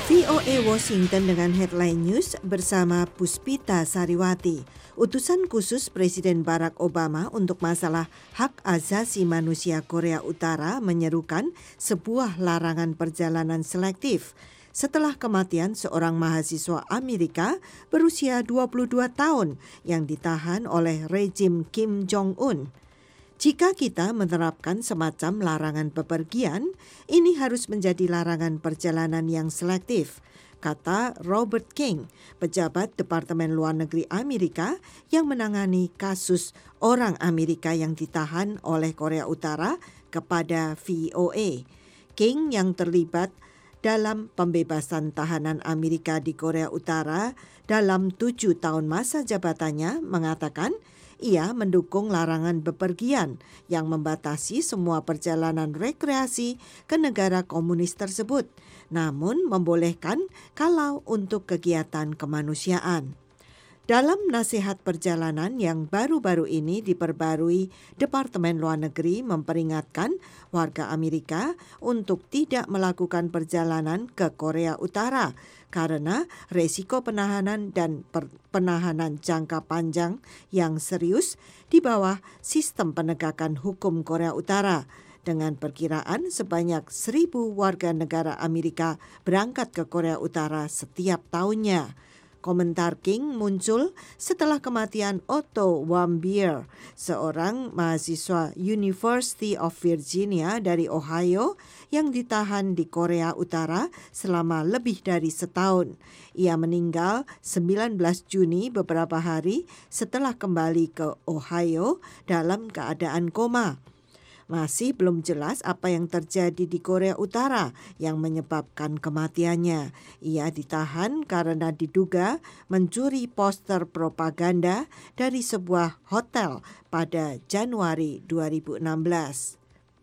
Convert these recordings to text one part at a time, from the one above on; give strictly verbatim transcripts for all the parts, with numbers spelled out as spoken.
V O A Washington dengan headline news bersama Puspita Sariwati. Utusan khusus Presiden Barack Obama untuk masalah hak asasi manusia Korea Utara menyerukan sebuah larangan perjalanan selektif setelah kematian seorang mahasiswa Amerika berusia dua puluh dua tahun yang ditahan oleh rejim Kim Jong-un. Jika kita menerapkan semacam larangan bepergian, ini harus menjadi larangan perjalanan yang selektif, kata Robert King, pejabat Departemen Luar Negeri Amerika yang menangani kasus orang Amerika yang ditahan oleh Korea Utara kepada V O A. King yang terlibat dalam pembebasan tahanan Amerika di Korea Utara dalam tujuh tahun masa jabatannya mengatakan, ia mendukung larangan bepergian yang membatasi semua perjalanan rekreasi ke negara komunis tersebut, namun membolehkan kalau untuk kegiatan kemanusiaan. Dalam nasihat perjalanan yang baru-baru ini diperbarui, Departemen Luar Negeri memperingatkan warga Amerika untuk tidak melakukan perjalanan ke Korea Utara karena resiko penahanan dan per- penahanan jangka panjang yang serius di bawah sistem penegakan hukum Korea Utara. Dengan perkiraan sebanyak seribu warga negara Amerika berangkat ke Korea Utara setiap tahunnya. Komentar King muncul setelah kematian Otto Warmbier, seorang mahasiswa University of Virginia dari Ohio yang ditahan di Korea Utara selama lebih dari setahun. Ia meninggal sembilan belas Juni beberapa hari setelah kembali ke Ohio dalam keadaan koma. Masih belum jelas apa yang terjadi di Korea Utara yang menyebabkan kematiannya. Ia ditahan karena diduga mencuri poster propaganda dari sebuah hotel pada Januari dua ribu enam belas.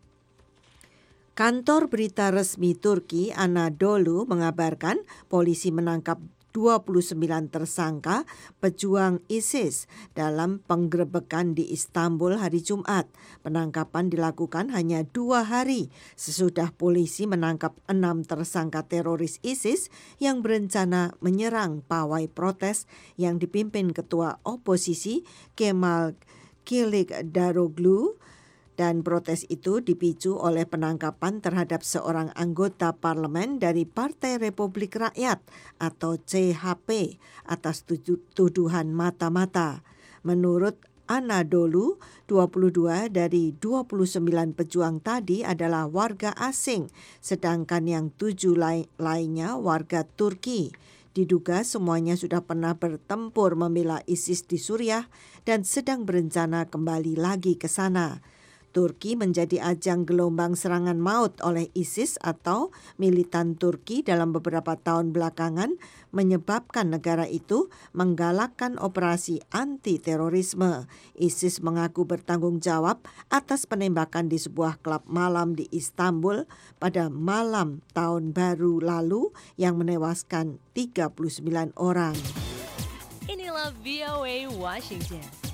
Kantor berita resmi Turki Anadolu mengabarkan polisi menangkap dua puluh sembilan tersangka pejuang ISIS dalam penggerebekan di Istanbul hari Jumat. Penangkapan dilakukan hanya dua hari sesudah polisi menangkap enam tersangka teroris ISIS yang berencana menyerang pawai protes yang dipimpin ketua oposisi Kemal Kılıçdaroğlu. Dan protes itu dipicu oleh penangkapan terhadap seorang anggota parlemen dari Partai Republik Rakyat atau C H P atas tuduhan mata-mata. Menurut Anadolu, dua puluh dua dari dua puluh sembilan pejuang tadi adalah warga asing, sedangkan yang tujuh lai- lainnya warga Turki. Diduga semuanya sudah pernah bertempur membela ISIS di Suriah dan sedang berencana kembali lagi ke sana. Turki menjadi ajang gelombang serangan maut oleh ISIS atau militan Turki dalam beberapa tahun belakangan menyebabkan negara itu menggalakkan operasi anti-terorisme. ISIS mengaku bertanggung jawab atas penembakan di sebuah klub malam di Istanbul pada malam tahun baru lalu yang menewaskan tiga puluh sembilan orang. Inilah V O A Washington.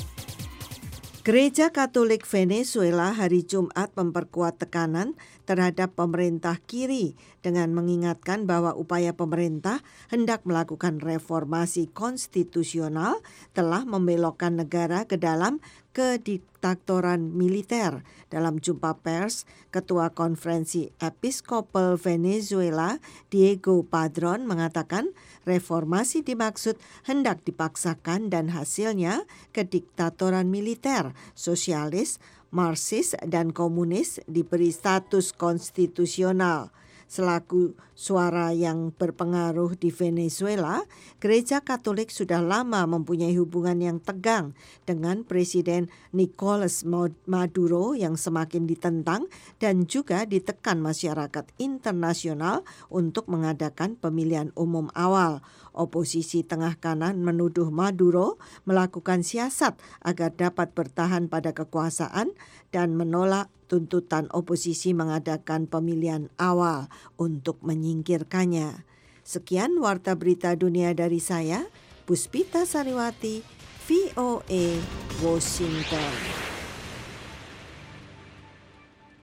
Gereja Katolik Venezuela hari Jumat memperkuat tekanan terhadap pemerintah kiri dengan mengingatkan bahwa upaya pemerintah hendak melakukan reformasi konstitusional telah membelokkan negara ke dalam kediktatoran militer. Dalam jumpa pers, Ketua Konferensi Episkopal Venezuela, Diego Padron, mengatakan reformasi dimaksud hendak dipaksakan dan hasilnya kediktatoran militer, sosialis, Marxis, dan komunis diberi status konstitusional. Selaku suara yang berpengaruh di Venezuela, Gereja Katolik sudah lama mempunyai hubungan yang tegang dengan Presiden Nicolas Maduro yang semakin ditentang dan juga ditekan masyarakat internasional untuk mengadakan pemilihan umum awal. Oposisi tengah kanan menuduh Maduro melakukan siasat agar dapat bertahan pada kekuasaan dan menolak tuntutan oposisi mengadakan pemilihan awal untuk menyingkirkannya. Sekian Warta Berita Dunia dari saya, Puspita Sariwati, V O A Washington.